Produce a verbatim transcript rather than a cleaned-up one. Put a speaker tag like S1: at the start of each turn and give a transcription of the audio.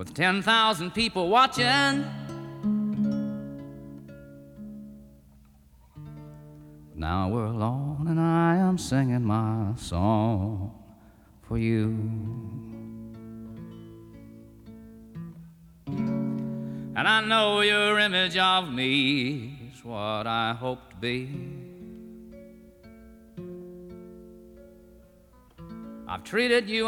S1: with ten thousand people watching. Now we're alone and I am singing my song for you. And I know your image of me is what I hope to be. I've treated you